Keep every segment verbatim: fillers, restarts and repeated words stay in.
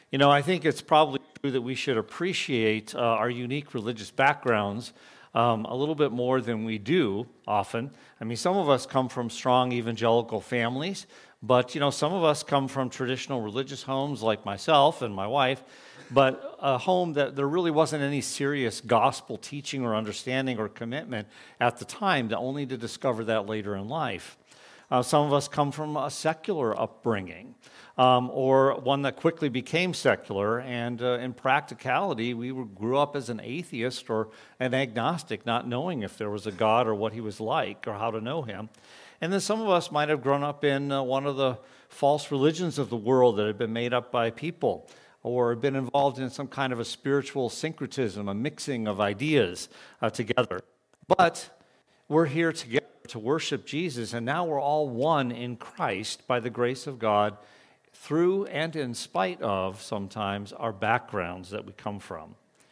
You know, I think it's probably true that we should appreciate uh, our unique religious backgrounds um, a little bit more than we do often. I mean, some of us come from strong evangelical families, but, you know, some of us come from traditional religious homes like myself and my wife, but a home that there really wasn't any serious gospel teaching or understanding or commitment at the time, only to discover that later in life. Uh, some of us come from a secular upbringing, um, or one that quickly became secular, and uh, in practicality, we were, grew up as an atheist or an agnostic, not knowing if there was a God or what he was like or how to know him. And then some of us might have grown up in uh, one of the false religions of the world that had been made up by people, or been involved in some kind of a spiritual syncretism, a mixing of ideas uh, together. But we're here together to worship Jesus, and now we're all one in Christ by the grace of God, through and in spite of, sometimes, our backgrounds that we come from.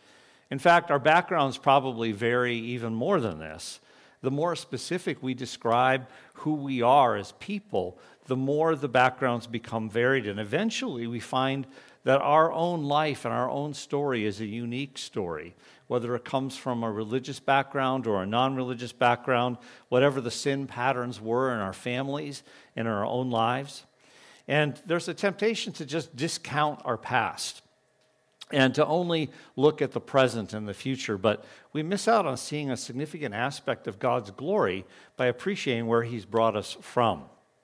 In fact, our backgrounds probably vary even more than this. The more specific we describe who we are as people, the more the backgrounds become varied, and eventually we find that our own life and our own story is a unique story, whether it comes from a religious background or a non-religious background, whatever the sin patterns were in our families, in our own lives. And there's a temptation to just discount our past and to only look at the present and the future, but we miss out on seeing a significant aspect of God's glory by appreciating where he's brought us from.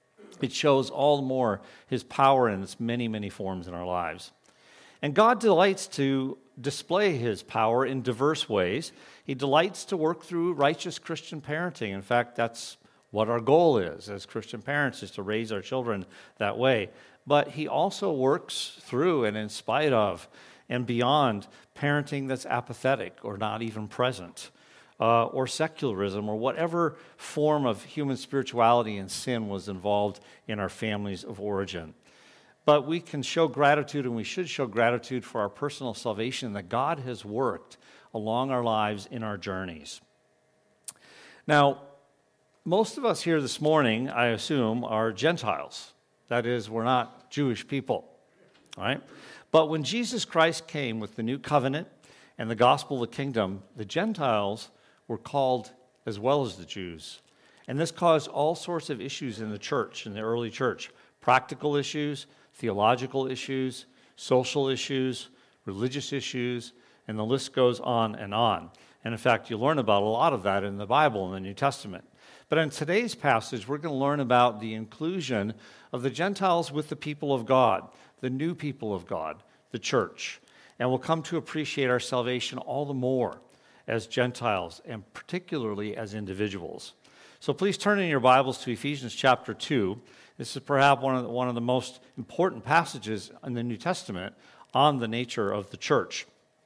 It shows all the more his power in its many, many forms in our lives. And God delights to display his power in diverse ways. He delights to work through righteous Christian parenting. In fact, that's what our goal is as Christian parents, is to raise our children that way. But he also works through and in spite of and beyond parenting that's apathetic or not even present, uh, or secularism, or whatever form of human spirituality and sin was involved in our families of origin. But we can show gratitude, and we should show gratitude for our personal salvation that God has worked along our lives in our journeys. Now, most of us here this morning, I assume, are Gentiles. That is, we're not Jewish people, all right? But when Jesus Christ came with the new covenant and the gospel of the kingdom, the Gentiles were called as well as the Jews. And this caused all sorts of issues in the church, in the early church. Practical issues, theological issues, social issues, religious issues, and the list goes on and on. And in fact, you learn about a lot of that in the Bible, in the New Testament. But in today's passage, we're going to learn about the inclusion of the Gentiles with the people of God, the new people of God, the church. And we'll come to appreciate our salvation all the more as Gentiles, and particularly as individuals. So please turn in your Bibles to Ephesians chapter two. This is perhaps one of the, one of the most important passages in the New Testament on the nature of the church.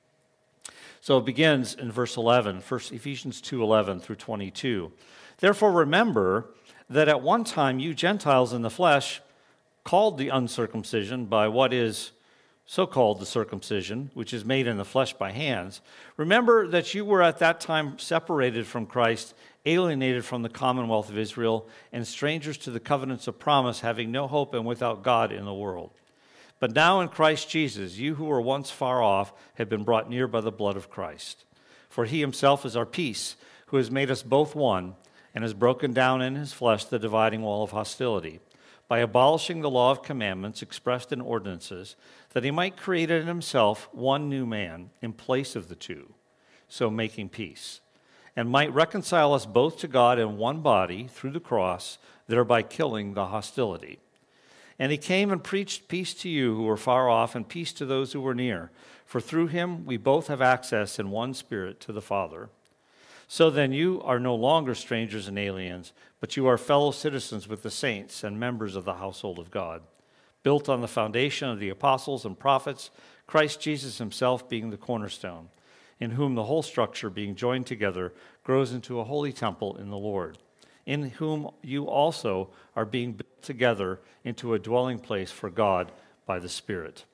So it begins in verse eleven, first Ephesians two eleven through twenty-two. Therefore remember that at one time you Gentiles in the flesh, called the uncircumcision by what is so-called the circumcision, which is made in the flesh by hands, remember that you were at that time separated from Christ, alienated from the commonwealth of Israel, and strangers to the covenants of promise, having no hope and without God in the world. But now in Christ Jesus, you who were once far off have been brought near by the blood of Christ. For he himself is our peace, who has made us both one, and has broken down in his flesh the dividing wall of hostility, by abolishing the law of commandments expressed in ordinances, that he might create in himself one new man in place of the two, so making peace, and might reconcile us both to God in one body through the cross, thereby killing the hostility. And he came and preached peace to you who were far off, and peace to those who were near. For through him we both have access in one Spirit to the Father. So then you are no longer strangers and aliens, but you are fellow citizens with the saints and members of the household of God, built on the foundation of the apostles and prophets, Christ Jesus himself being the cornerstone, in whom the whole structure, being joined together, grows into a holy temple in the Lord, in whom you also are being built together into a dwelling place for God by the Spirit.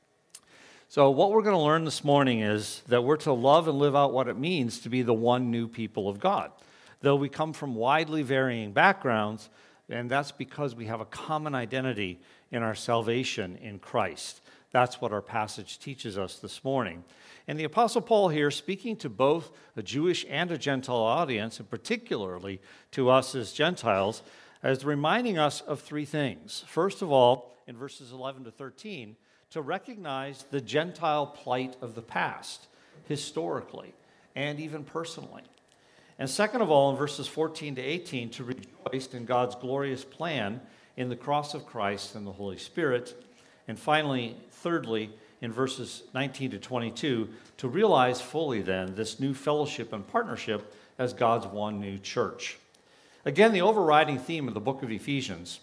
So what we're going to learn this morning is that we're to love and live out what it means to be the one new people of God. Though we come from widely varying backgrounds, and that's because we have a common identity in our salvation in Christ. That's what our passage teaches us this morning. And the Apostle Paul here, speaking to both a Jewish and a Gentile audience, and particularly to us as Gentiles, is reminding us of three things. First of all, in verses eleven to thirteen, to recognize the Gentile plight of the past, historically, and even personally. And second of all, in verses fourteen to eighteen, to rejoice in God's glorious plan in the cross of Christ and the Holy Spirit. And finally, thirdly, in verses nineteen to twenty-two, to realize fully then this new fellowship and partnership as God's one new church. Again, the overriding theme of the book of Ephesians,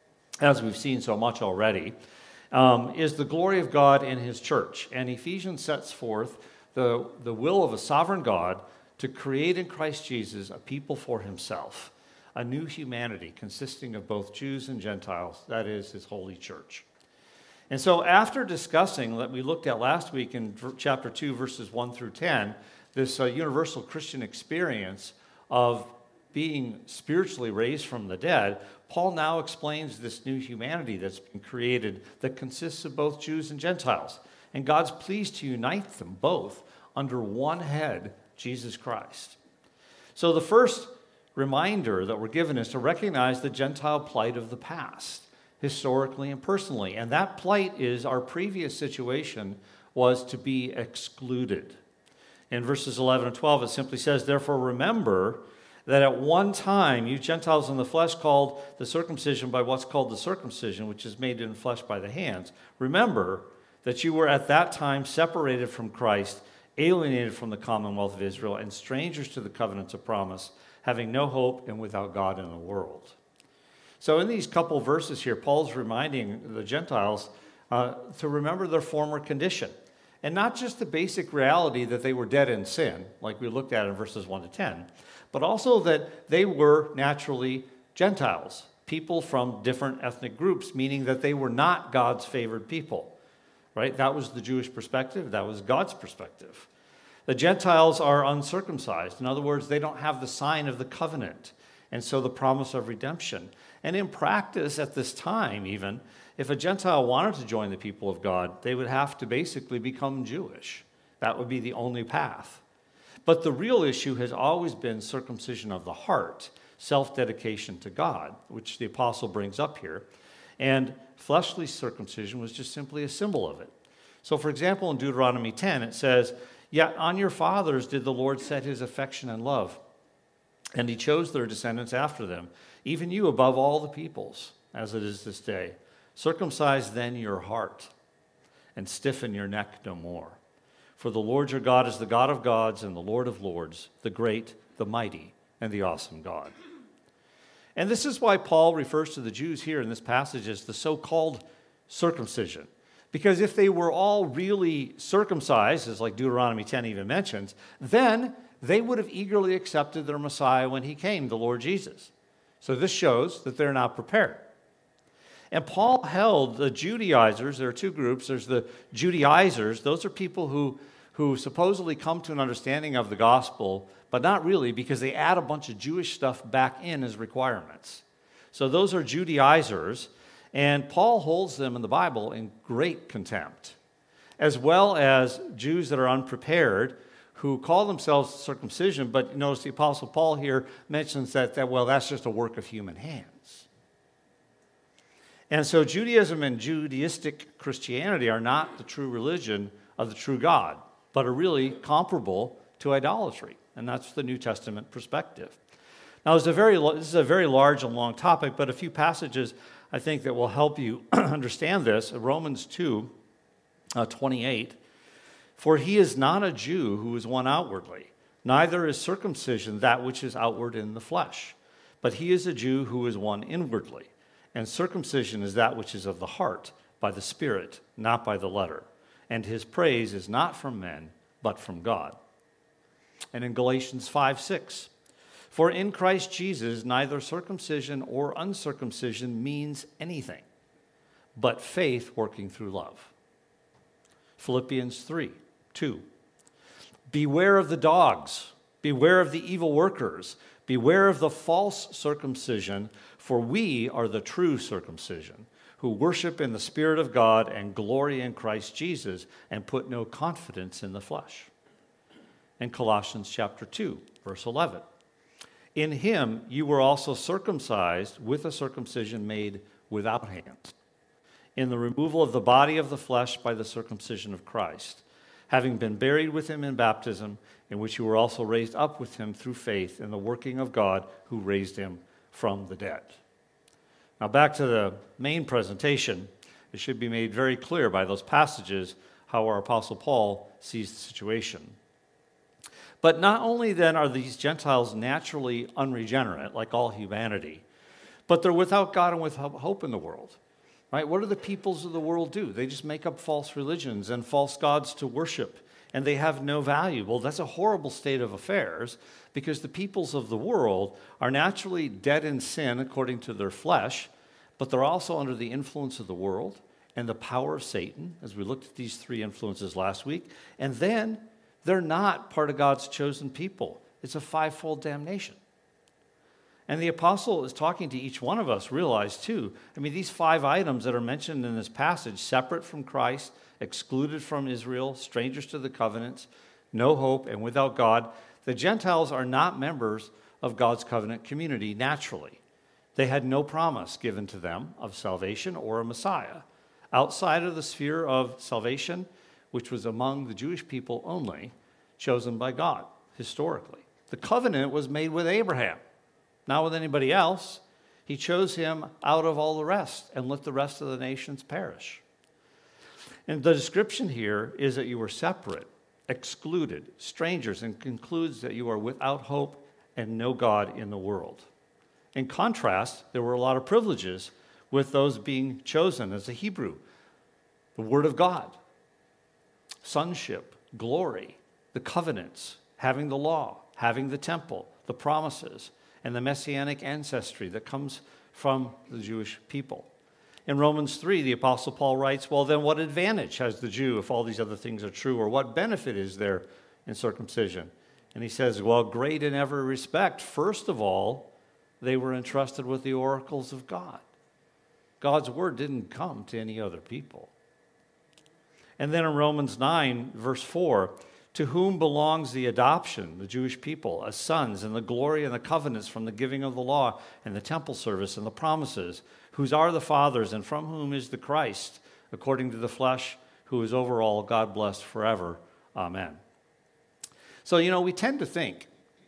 as we've seen so much already, um, is the glory of God in his church. And Ephesians sets forth the, the will of a sovereign God to create in Christ Jesus a people for himself, a new humanity consisting of both Jews and Gentiles, that is, his holy church. And so after discussing that we looked at last week in chapter two, verses one through ten, this uh, universal Christian experience of being spiritually raised from the dead, Paul now explains this new humanity that's been created that consists of both Jews and Gentiles. And God's pleased to unite them both under one head, Jesus Christ. So the first reminder that we're given is to recognize the Gentile plight of the past, historically and personally. And that plight is our previous situation was to be excluded. In verses eleven and twelve, it simply says, "Therefore remember that at one time you Gentiles in the flesh called the circumcision by what's called the circumcision, which is made in flesh by the hands. Remember that you were at that time separated from Christ, alienated from the commonwealth of Israel, and strangers to the covenants of promise, having no hope and without God in the world." So in these couple verses here, Paul's reminding the Gentiles uh, to remember their former condition. And not just the basic reality that they were dead in sin, like we looked at in verses one to ten, but also that they were naturally Gentiles, people from different ethnic groups, meaning that they were not God's favored people, right? That was the Jewish perspective. That was God's perspective. The Gentiles are uncircumcised. In other words, they don't have the sign of the covenant, and so the promise of redemption. And in practice, at this time even, if a Gentile wanted to join the people of God, they would have to basically become Jewish. That would be the only path. But the real issue has always been circumcision of the heart, self-dedication to God, which the apostle brings up here. And fleshly circumcision was just simply a symbol of it. So, for example, in Deuteronomy ten, it says, "Yet on your fathers did the Lord set his affection and love, and he chose their descendants after them, even you above all the peoples, as it is this day. Circumcise then your heart, and stiffen your neck no more. For the Lord your God is the God of gods and the Lord of lords, the great, the mighty, and the awesome God." And this is why Paul refers to the Jews here in this passage as the so-called circumcision. Because if they were all really circumcised, as like Deuteronomy ten even mentions, then they would have eagerly accepted their Messiah when he came, the Lord Jesus. So this shows that they're not prepared. And Paul held the Judaizers, there are two groups, there's the Judaizers, those are people who, who supposedly come to an understanding of the gospel, but not really, because they add a bunch of Jewish stuff back in as requirements. So those are Judaizers, and Paul holds them in the Bible in great contempt, as well as Jews that are unprepared, who call themselves circumcision, but notice the Apostle Paul here mentions that, that, well, that's just a work of human hands. And so Judaism and Judaistic Christianity are not the true religion of the true God, but are really comparable to idolatry. And that's the New Testament perspective. Now, there's a very, this is a very large and long topic, but a few passages I think that will help you understand this. Romans two, uh, twenty-eight. "For he is not a Jew who is one outwardly, neither is circumcision that which is outward in the flesh, but he is a Jew who is one inwardly. And circumcision is that which is of the heart, by the Spirit, not by the letter. And his praise is not from men, but from God." And in Galatians five six, "For in Christ Jesus neither circumcision or uncircumcision means anything, but faith working through love." Philippians three two, "Beware of the dogs, beware of the evil workers, beware of the false circumcision, for we are the true circumcision, who worship in the Spirit of God and glory in Christ Jesus and put no confidence in the flesh. In Colossians chapter two, verse eleven. In him you were also circumcised with a circumcision made without hands, in the removal of the body of the flesh by the circumcision of Christ, having been buried with him in baptism, in which you were also raised up with him through faith in the working of God who raised him from the dead. Now back to the main presentation. It should be made very clear by those passages how our Apostle Paul sees the situation. But not only then are these Gentiles naturally unregenerate, like all humanity, but they're without God and without hope in the world. Right? What do the peoples of the world do? They just make up false religions and false gods to worship, and they have no value. Well, that's a horrible state of affairs, because the peoples of the world are naturally dead in sin according to their flesh, but they're also under the influence of the world and the power of Satan, as we looked at these three influences last week. And then they're not part of God's chosen people. It's a fivefold damnation. And the apostle is talking to each one of us, realize too, I mean, these five items that are mentioned in this passage, separate from Christ, excluded from Israel, strangers to the covenants, no hope, and without God, the Gentiles are not members of God's covenant community naturally. They had no promise given to them of salvation or a Messiah. Outside of the sphere of salvation, which was among the Jewish people only, chosen by God, historically. The covenant was made with Abraham, not with anybody else. He chose him out of all the rest and let the rest of the nations perish. And the description here is that you were separate, excluded, strangers, and concludes that you are without hope and no God in the world. In contrast, there were a lot of privileges with those being chosen as a Hebrew. The Word of God, sonship, glory, the covenants, having the law, having the temple, the promises, and the messianic ancestry that comes from the Jewish people. In Romans three, the Apostle Paul writes, well, then what advantage has the Jew if all these other things are true? Or what benefit is there in circumcision? And he says, well, great in every respect. First of all, they were entrusted with the oracles of God. God's word didn't come to any other people. And then in Romans nine, verse four, to whom belongs the adoption, the Jewish people, as sons, and the glory and the covenants from the giving of the law and the temple service and the promises, whose are the fathers and from whom is the Christ, according to the flesh, who is over all, God blessed forever. Amen. So, you know, we tend to think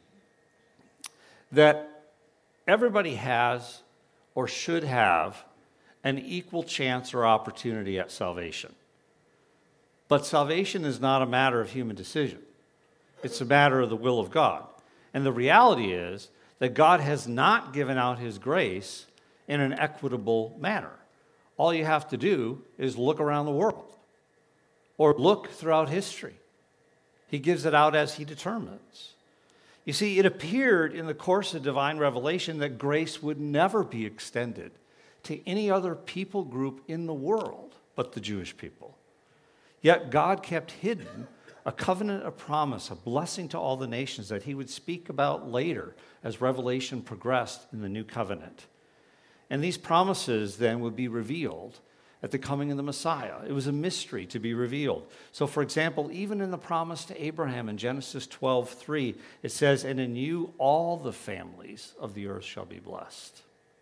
that everybody has or should have an equal chance or opportunity at salvation. But salvation is not a matter of human decision. It's a matter of the will of God. And the reality is that God has not given out his grace in an equitable manner. All you have to do is look around the world or look throughout history. He gives it out as he determines. You see, it appeared in the course of divine revelation that grace would never be extended to any other people group in the world but the Jewish people. Yet God kept hidden a covenant, a promise, a blessing to all the nations that he would speak about later as Revelation progressed in the new covenant. And these promises then would be revealed at the coming of the Messiah. It was a mystery to be revealed. So, for example, even in the promise to Abraham in Genesis twelve three, it says, and in you all the families of the earth shall be blessed.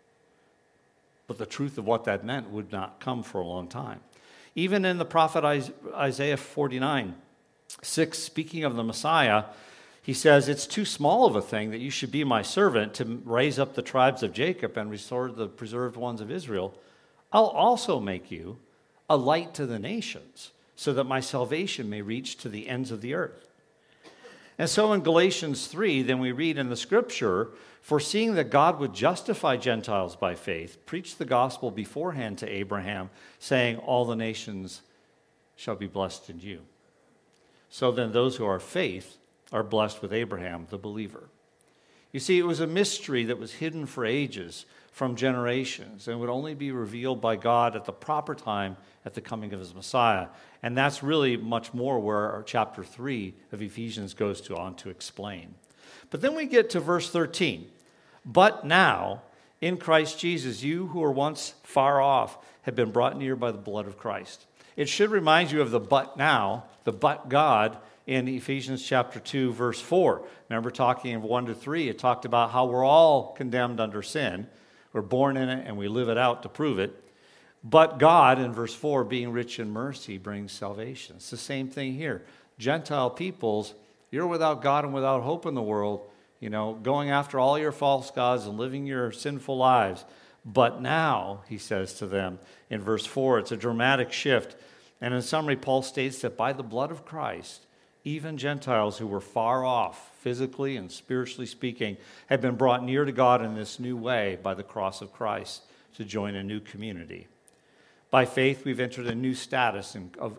But the truth of what that meant would not come for a long time. Even in the prophet Isaiah forty-nine six, speaking of the Messiah, he says, it's too small of a thing that you should be my servant to raise up the tribes of Jacob and restore the preserved ones of Israel. I'll also make you a light to the nations so that my salvation may reach to the ends of the earth. And so in Galatians three, then we read in the scripture, foreseeing that God would justify Gentiles by faith, preach the gospel beforehand to Abraham, saying, all the nations shall be blessed in you. So then those who are faith are blessed with Abraham, the believer. You see, it was a mystery that was hidden for ages from generations and would only be revealed by God at the proper time at the coming of his Messiah. And that's really much more where our chapter three of Ephesians goes to on to explain. But then we get to verse thirteen. But now, In Christ Jesus, you who were once far off have been brought near by the blood of Christ. It should remind you of the but now, the but God in Ephesians chapter two, verse four. Remember talking of one to three, it talked about how we're all condemned under sin. We're born in it and we live it out to prove it. But God, in verse four, being rich in mercy, brings salvation. It's the same thing here. Gentile peoples, you're without God and without hope in the world, you know, going after all your false gods and living your sinful lives. But now, he says to them in verse four, it's a dramatic shift. And in summary, Paul states that by the blood of Christ, even Gentiles who were far off, physically and spiritually speaking, have been brought near to God in this new way by the cross of Christ to join a new community. By faith, we've entered a new status in, of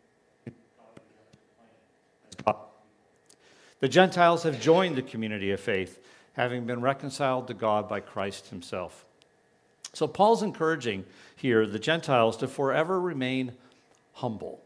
the Gentiles have joined the community of faith, having been reconciled to God by Christ himself. So Paul's encouraging here the Gentiles to forever remain humble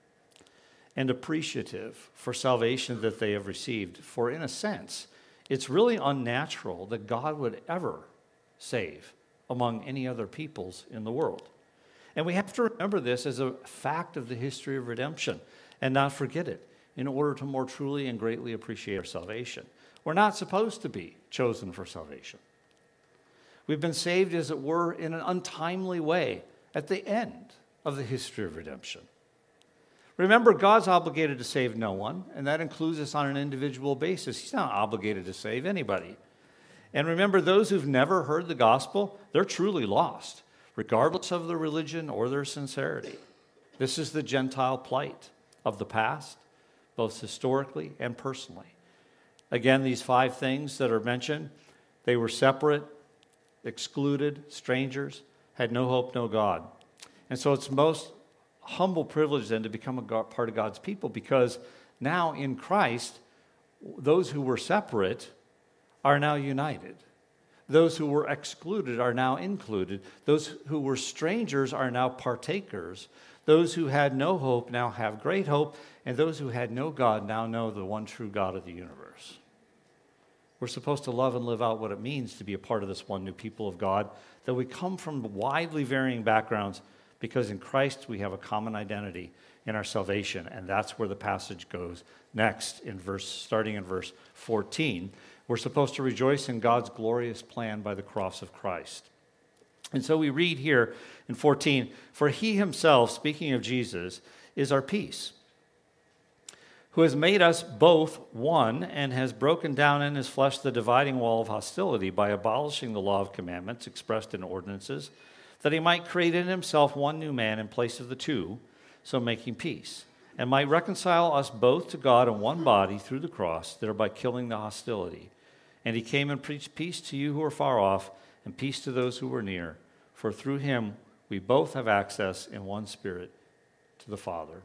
and appreciative for salvation that they have received. For in a sense, it's really unnatural that God would ever save among any other peoples in the world. And we have to remember this as a fact of the history of redemption and not forget it in order to more truly and greatly appreciate our salvation. We're not supposed to be chosen for salvation. We've been saved, as it were, in an untimely way at the end of the history of redemption. Remember, God's obligated to save no one, and that includes us on an individual basis. He's not obligated to save anybody. And remember, those who've never heard the gospel, they're truly lost, regardless of their religion or their sincerity. This is the Gentile plight of the past, both historically and personally. Again, these five things that are mentioned, they were separate, excluded, strangers, had no hope, no God. And so it's most humble privilege then to become a God, part of God's people, because now in Christ, those who were separate are now united. Those who were excluded are now included. Those who were strangers are now partakers. Those who had no hope now have great hope. And those who had no God now know the one true God of the universe. We're supposed to love and live out what it means to be a part of this one new people of God, that we come from widely varying backgrounds, because in Christ we have a common identity in our salvation. And that's where the passage goes next, in verse, starting in verse fourteen. We're supposed to rejoice in God's glorious plan by the cross of Christ. And so we read here in fourteen, for he himself, speaking of Jesus, is our peace, who has made us both one and has broken down in his flesh the dividing wall of hostility by abolishing the law of commandments expressed in ordinances, that he might create in himself one new man in place of the two, so making peace, and might reconcile us both to God in one body through the cross, thereby killing the hostility. And he came and preached peace to you who are far off, and peace to those who were near. For through him we both have access in one spirit to the Father.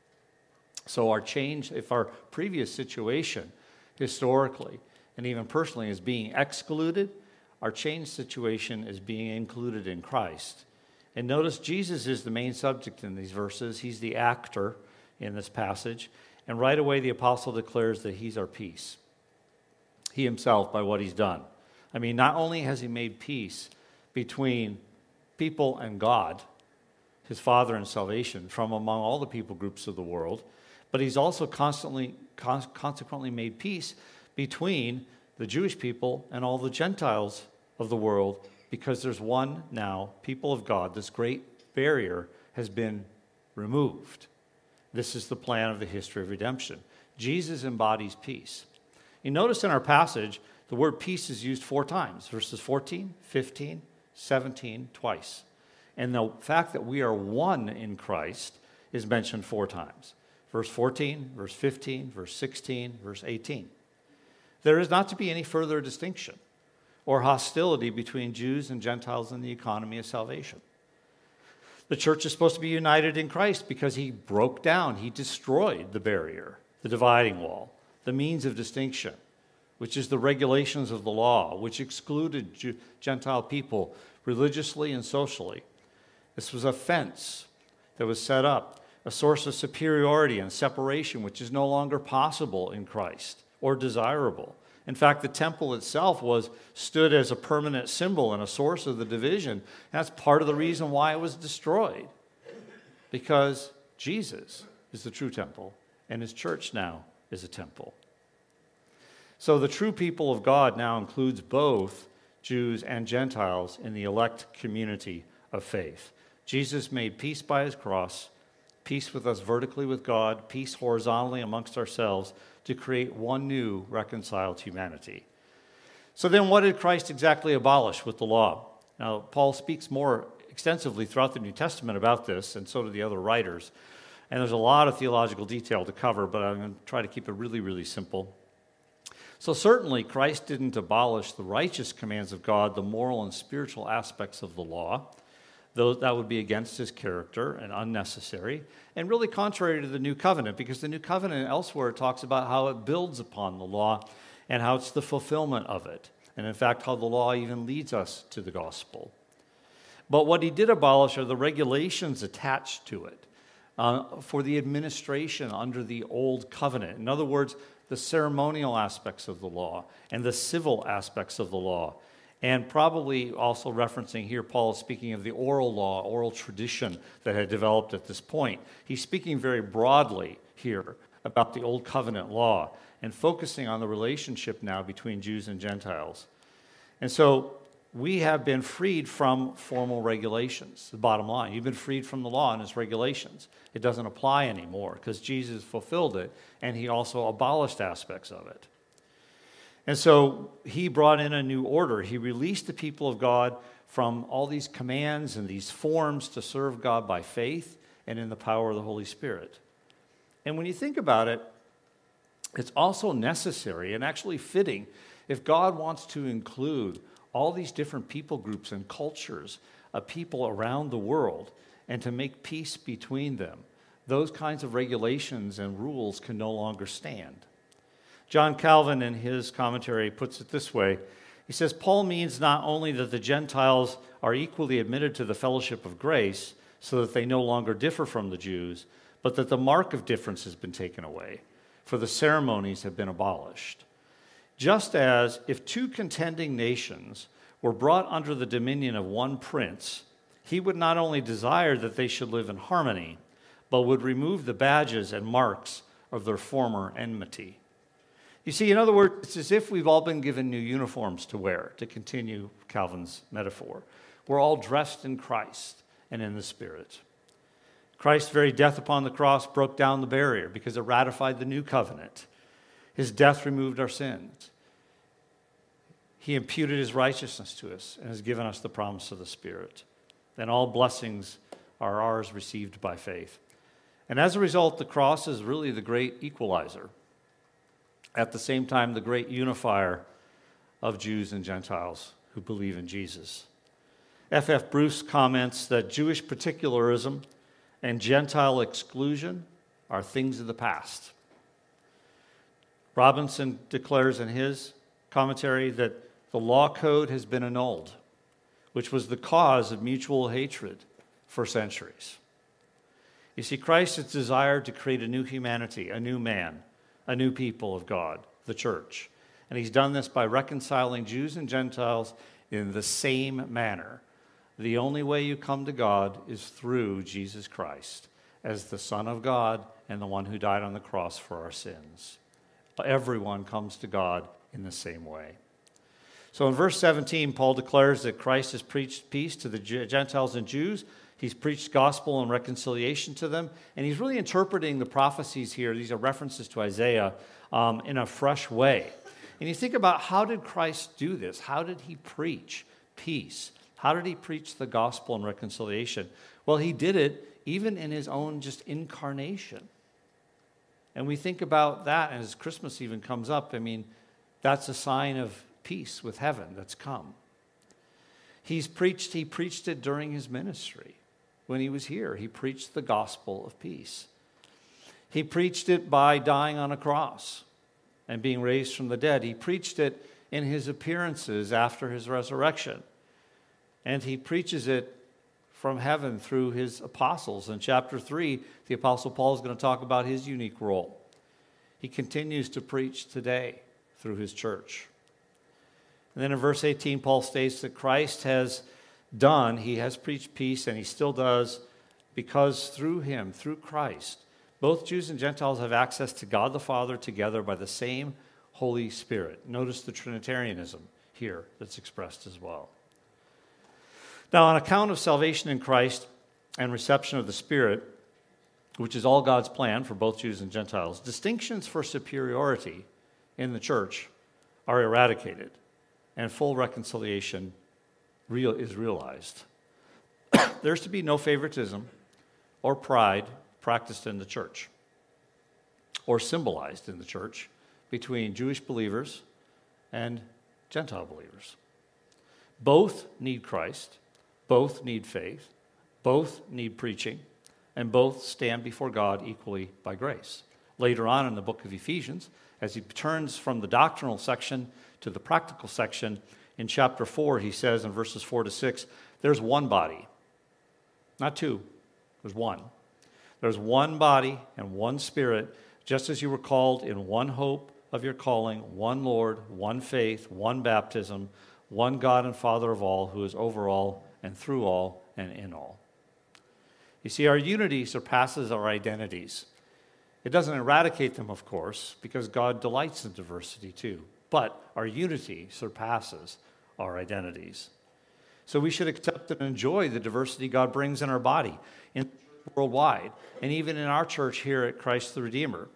So our change, if our previous situation, historically and even personally, is being excluded, our changed situation is being included in Christ. And notice Jesus is the main subject in these verses. He's the actor in this passage. And right away the apostle declares that he's our peace. He himself, by what he's done. I mean, not only has he made peace between people and God, his Father and salvation, from among all the people groups of the world, but he's also constantly, con- consequently made peace between the Jewish people and all the Gentiles of the world, because there's one now, people of God. This great barrier has been removed. This is the plan of the history of redemption. Jesus embodies peace. You notice in our passage, the word peace is used four times, verses fourteen, fifteen, seventeen, twice. And the fact that we are one in Christ is mentioned four times. Verse fourteen, verse fifteen, verse sixteen, verse eighteen. There is not to be any further distinction or hostility between Jews and Gentiles in the economy of salvation. The church is supposed to be united in Christ because he broke down, he destroyed the barrier, the dividing wall, the means of distinction, which is the regulations of the law, which excluded Jew- Gentile people religiously and socially. This was a fence that was set up, a source of superiority and separation, which is no longer possible in Christ or desirable. In fact, the temple itself was stood as a permanent symbol and a source of the division. That's part of the reason why it was destroyed, because Jesus is the true temple, and his church now is a temple. So the true people of God now includes both Jews and Gentiles in the elect community of faith. Jesus made peace by his cross, peace with us vertically with God, peace horizontally amongst ourselves, to create one new reconciled humanity. So then what did Christ exactly abolish with the law? Now, Paul speaks more extensively throughout the New Testament about this, and so do the other writers. And there's a lot of theological detail to cover, but I'm going to try to keep it really, really simple. So certainly, Christ didn't abolish the righteous commands of God, the moral and spiritual aspects of the law. Though that would be against his character and unnecessary, and really contrary to the New Covenant, because the New Covenant elsewhere talks about how it builds upon the law and how it's the fulfillment of it, and in fact, how the law even leads us to the gospel. But what he did abolish are the regulations attached to it uh, for the administration under the Old Covenant. In other words, the ceremonial aspects of the law and the civil aspects of the law. And probably also referencing here, Paul is speaking of the oral law, oral tradition that had developed at this point. He's speaking very broadly here about the Old Covenant law and focusing on the relationship now between Jews and Gentiles. And so we have been freed from formal regulations, the bottom line. You've been freed from the law and its regulations. It doesn't apply anymore because Jesus fulfilled it, and he also abolished aspects of it. And so he brought in a new order. He released the people of God from all these commands and these forms to serve God by faith and in the power of the Holy Spirit. And when you think about it, it's also necessary and actually fitting if God wants to include all these different people groups and cultures of people around the world and to make peace between them. Those kinds of regulations and rules can no longer stand. John Calvin, in his commentary, puts it this way. He says, Paul means not only that the Gentiles are equally admitted to the fellowship of grace so that they no longer differ from the Jews, but that the mark of difference has been taken away, for the ceremonies have been abolished. Just as if two contending nations were brought under the dominion of one prince, he would not only desire that they should live in harmony, but would remove the badges and marks of their former enmity. You see, in other words, it's as if we've all been given new uniforms to wear, to continue Calvin's metaphor. We're all dressed in Christ and in the Spirit. Christ's very death upon the cross broke down the barrier because it ratified the new covenant. His death removed our sins. He imputed his righteousness to us and has given us the promise of the Spirit. And all blessings are ours received by faith. And as a result, the cross is really the great equalizer. At the same time, the great unifier of Jews and Gentiles who believe in Jesus. F F Bruce comments that Jewish particularism and Gentile exclusion are things of the past. Robinson declares in his commentary that the law code has been annulled, which was the cause of mutual hatred for centuries. You see, Christ has desired to create a new humanity, a new man, a new people of God, the church. And he's done this by reconciling Jews and Gentiles in the same manner. The only way you come to God is through Jesus Christ as the Son of God and the one who died on the cross for our sins. Everyone comes to God in the same way. So in verse seventeen, Paul declares that Christ has preached peace to the Gentiles and Jews. He's preached gospel and reconciliation to them, and he's really interpreting the prophecies here. These are references to Isaiah um, in a fresh way. And you think about, how did Christ do this? How did he preach peace? How did he preach the gospel and reconciliation? Well, he did it even in his own just incarnation. And we think about that, and as Christmas even comes up, I mean, that's a sign of peace with heaven that's come. He's preached, he preached it during his ministry. When he was here, he preached the gospel of peace. He preached it by dying on a cross and being raised from the dead. He preached it in his appearances after his resurrection. And he preaches it from heaven through his apostles. In chapter three, the Apostle Paul is going to talk about his unique role. He continues to preach today through his church. And then in verse eighteen, Paul states that Christ has done, he has preached peace, and he still does, because through him, through Christ, both Jews and Gentiles have access to God the Father together by the same Holy Spirit. Notice the Trinitarianism here that's expressed as well. Now, on account of salvation in Christ and reception of the Spirit, which is all God's plan for both Jews and Gentiles, distinctions for superiority in the church are eradicated, and full reconciliation real is realized. There's to be no favoritism or pride practiced in the church or symbolized in the church between Jewish believers and Gentile believers. Both need Christ, both need faith, both need preaching, and both stand before God equally by grace. Later on in the book of Ephesians, as he turns from the doctrinal section to the practical section, in chapter four, he says in verses four to six, there's one body, not two, there's one. There's one body and one Spirit, just as you were called in one hope of your calling, one Lord, one faith, one baptism, one God and Father of all, who is over all and through all and in all. You see, our unity surpasses our identities. It doesn't eradicate them, of course, because God delights in diversity too. But our unity surpasses our identities. So we should accept and enjoy the diversity God brings in our body, in worldwide, and even in our church here at Christ the Redeemer.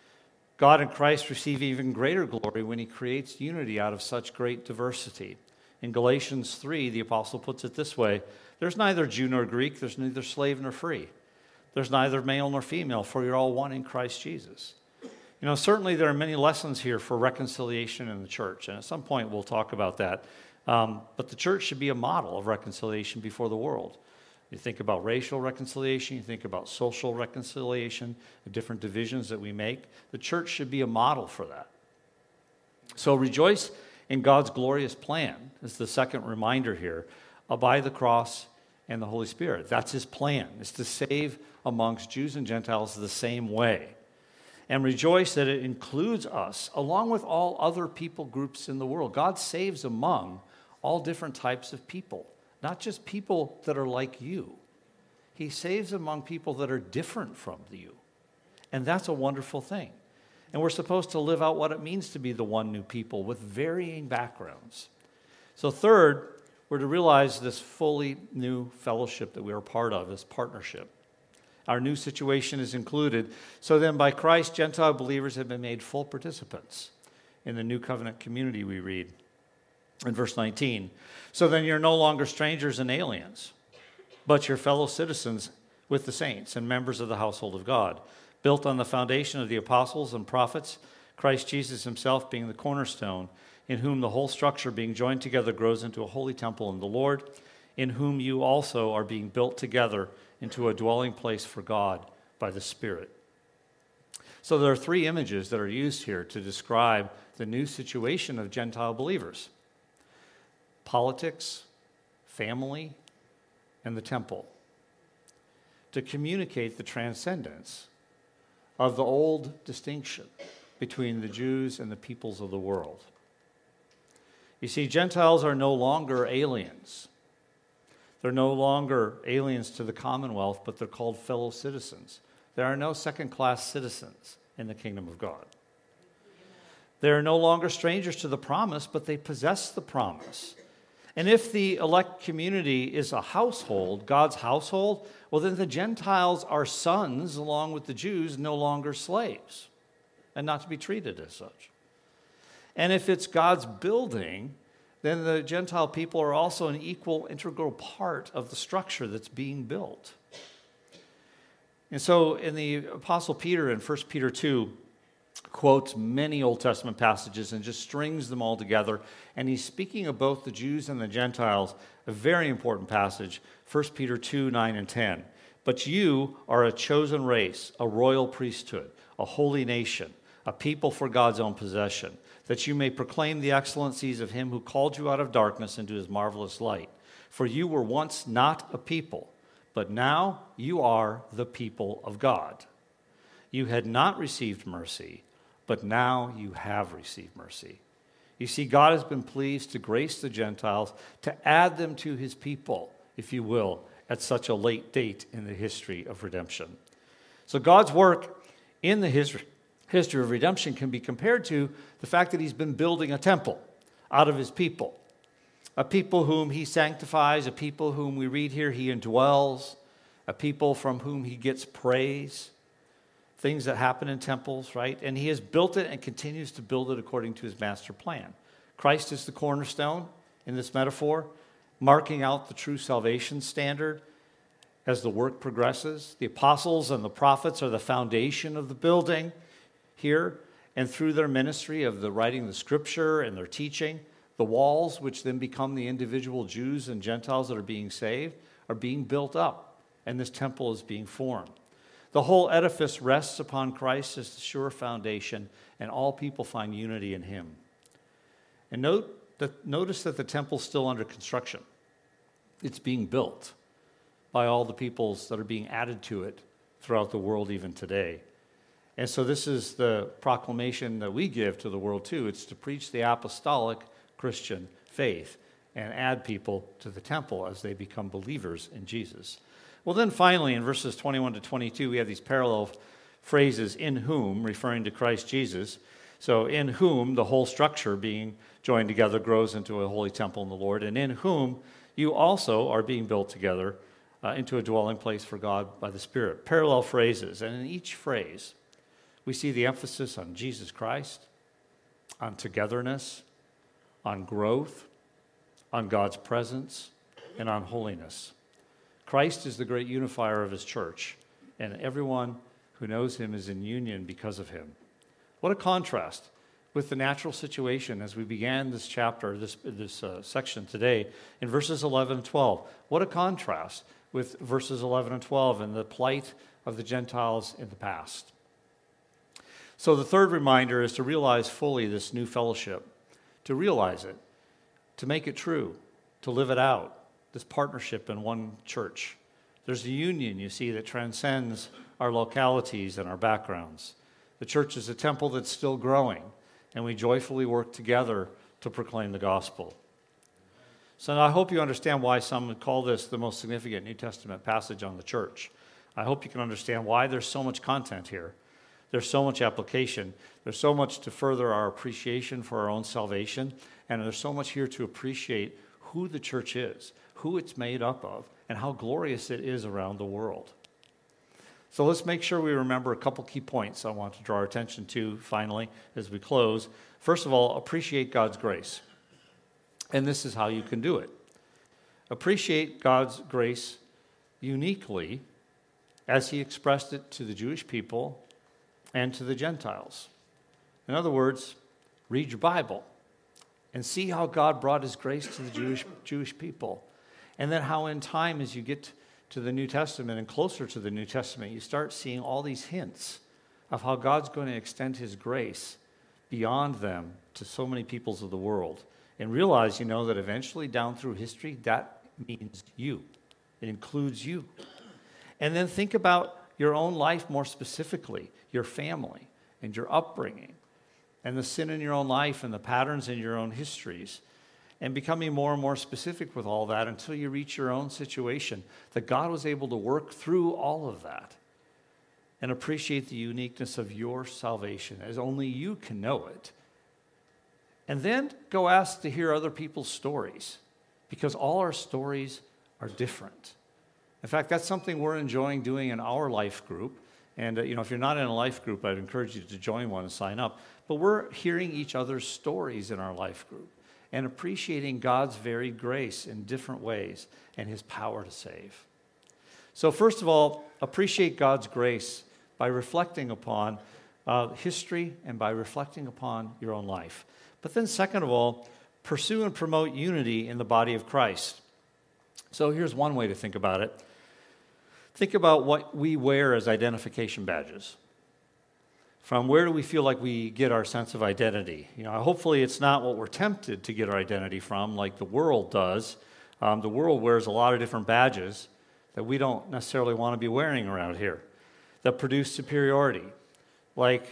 God and Christ receive even greater glory when he creates unity out of such great diversity. In Galatians three, the apostle puts it this way, there's neither Jew nor Greek, there's neither slave nor free. There's neither male nor female, for you're all one in Christ Jesus. You know, certainly there are many lessons here for reconciliation in the church, and at some point we'll talk about that. Um, but the church should be a model of reconciliation before the world. You think about racial reconciliation, you think about social reconciliation, the different divisions that we make. The church should be a model for that. So rejoice in God's glorious plan is the second reminder here, by the cross and the Holy Spirit. That's his plan, is to save amongst Jews and Gentiles the same way. And rejoice that it includes us, along with all other people groups in the world. God saves among all different types of people, not just people that are like you. He saves among people that are different from you. And that's a wonderful thing. And we're supposed to live out what it means to be the one new people with varying backgrounds. So third, we're to realize this fully new fellowship that we are part of, this partnership. Our new situation is included. So then by Christ, Gentile believers have been made full participants in the new covenant community, we read in verse nineteen. So then you're no longer strangers and aliens, but you're fellow citizens with the saints and members of the household of God, built on the foundation of the apostles and prophets, Christ Jesus himself being the cornerstone, in whom the whole structure being joined together grows into a holy temple in the Lord, in whom you also are being built together into a dwelling place for God by the Spirit. So there are three images that are used here to describe the new situation of Gentile believers: politics, family, and the temple, to communicate the transcendence of the old distinction between the Jews and the peoples of the world. You see, Gentiles are no longer aliens. They're no longer aliens to the commonwealth, but they're called fellow citizens. There are no second-class citizens in the kingdom of God. They are no longer strangers to the promise, but they possess the promise. And if the elect community is a household, God's household, well, then the Gentiles are sons, along with the Jews, no longer slaves, and not to be treated as such. And if it's God's building, then the Gentile people are also an equal, integral part of the structure that's being built. And so in the Apostle Peter in First Peter two, quotes many Old Testament passages and just strings them all together. And he's speaking of both the Jews and the Gentiles, a very important passage, First Peter two, nine and ten. But you are a chosen race, a royal priesthood, a holy nation, a people for God's own possession, that you may proclaim the excellencies of him who called you out of darkness into his marvelous light. For you were once not a people, but now you are the people of God. You had not received mercy, but now you have received mercy. You see, God has been pleased to grace the Gentiles, to add them to his people, if you will, at such a late date in the history of redemption. So God's work in the history, history of redemption can be compared to the fact that he's been building a temple out of his people, a people whom he sanctifies, a people whom we read here he indwells, a people from whom he gets praise, things that happen in temples, right? And he has built it and continues to build it according to his master plan. Christ is the cornerstone in this metaphor, marking out the true salvation standard as the work progresses. The apostles and the prophets are the foundation of the building here, and through their ministry of the writing the scripture and their teaching, the walls, which then become the individual Jews and Gentiles that are being saved, are being built up, and this temple is being formed. The whole edifice rests upon Christ as the sure foundation, and all people find unity in him. And note that, notice that the temple's still under construction. It's being built by all the peoples that are being added to it throughout the world even today. And so this is the proclamation that we give to the world too. It's to preach the apostolic Christian faith and add people to the temple as they become believers in Jesus. Well, then finally, in verses twenty-one to twenty-two, we have these parallel phrases, in whom, referring to Christ Jesus. So in whom, the whole structure being joined together grows into a holy temple in the Lord, and in whom you also are being built together uh, into a dwelling place for God by the Spirit. Parallel phrases, and in each phrase, we see the emphasis on Jesus Christ, on togetherness, on growth, on God's presence, and on holiness. Christ is the great unifier of his church, and everyone who knows him is in union because of him. What a contrast with the natural situation as we began this chapter, this, this uh, section today, in verses eleven and twelve. What a contrast with verses eleven and twelve and the plight of the Gentiles in the past. So the third reminder is to realize fully this new fellowship, to realize it, to make it true, to live it out. This partnership in one church. There's a union, you see, that transcends our localities and our backgrounds. The church is a temple that's still growing, and we joyfully work together to proclaim the gospel. So I hope you understand why some would call this the most significant New Testament passage on the church. I hope you can understand why there's so much content here. There's so much application. There's so much to further our appreciation for our own salvation, and there's so much here to appreciate who the church is, who it's made up of, and how glorious it is around the world. So let's make sure we remember a couple key points I want to draw our attention to finally as we close. First of all, appreciate God's grace. And this is how you can do it. Appreciate God's grace uniquely as he expressed it to the Jewish people and to the Gentiles. In other words, read your Bible and see how God brought his grace to the Jewish, Jewish people. And then how in time, as you get to the New Testament and closer to the New Testament, you start seeing all these hints of how God's going to extend his grace beyond them to so many peoples of the world. And realize, you know, that eventually down through history, that means you. It includes you. And then think about your own life more specifically, your family and your upbringing, and the sin in your own life and the patterns in your own histories, and becoming more and more specific with all that until you reach your own situation, that God was able to work through all of that and appreciate the uniqueness of your salvation as only you can know it. And then go ask to hear other people's stories, because all our stories are different. In fact, that's something we're enjoying doing in our life group. And, uh, you know, if you're not in a life group, I'd encourage you to join one and sign up. But we're hearing each other's stories in our life group and appreciating God's varied grace in different ways and his power to save. So first of all, appreciate God's grace by reflecting upon uh, history and by reflecting upon your own life. But then second of all, pursue and promote unity in the body of Christ. So here's one way to think about it. Think about what we wear as identification badges. From where do we feel like we get our sense of identity? You know, hopefully it's not what we're tempted to get our identity from, like the world does. Um, the world wears a lot of different badges that we don't necessarily want to be wearing around here, that produce superiority, like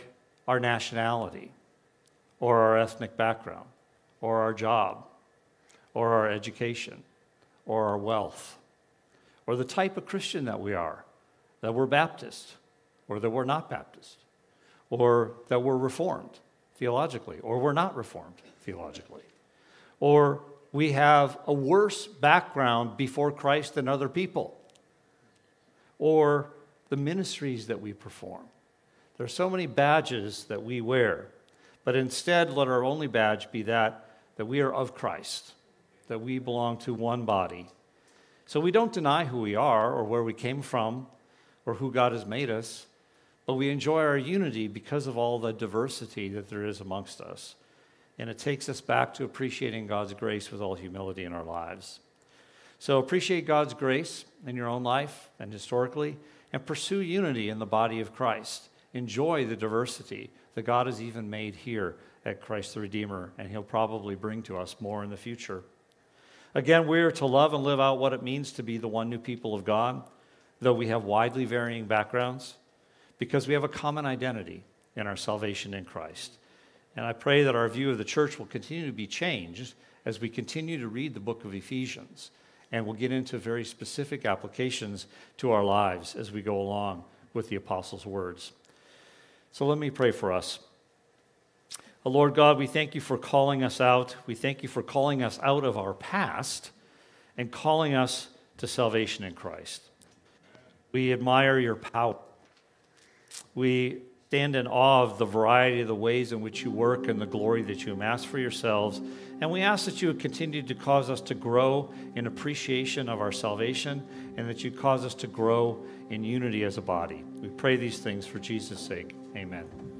our nationality, or our ethnic background, or our job, or our education, or our wealth, or the type of Christian that we are, that we're Baptist, or that we're not Baptist, or that we're Reformed theologically, or we're not Reformed theologically, or we have a worse background before Christ than other people, or the ministries that we perform. There are so many badges that we wear, but instead let our only badge be that, that we are of Christ, that we belong to one body. So we don't deny who we are or where we came from or who God has made us, but we enjoy our unity because of all the diversity that there is amongst us. And it takes us back to appreciating God's grace with all humility in our lives. So appreciate God's grace in your own life and historically, and pursue unity in the body of Christ. Enjoy the diversity that God has even made here at Christ the Redeemer, and he'll probably bring to us more in the future. Again, we're to love and live out what it means to be the one new people of God, though we have widely varying backgrounds, because we have a common identity in our salvation in Christ. And I pray that our view of the church will continue to be changed as we continue to read the book of Ephesians, and we'll get into very specific applications to our lives as we go along with the apostles' words. So let me pray for us. Oh, Lord God, we thank you for calling us out. We thank you for calling us out of our past and calling us to salvation in Christ. We admire your power. We stand in awe of the variety of the ways in which you work and the glory that you amass for yourselves. And we ask that you would continue to cause us to grow in appreciation of our salvation, and that you cause us to grow in unity as a body. We pray these things for Jesus' sake. Amen.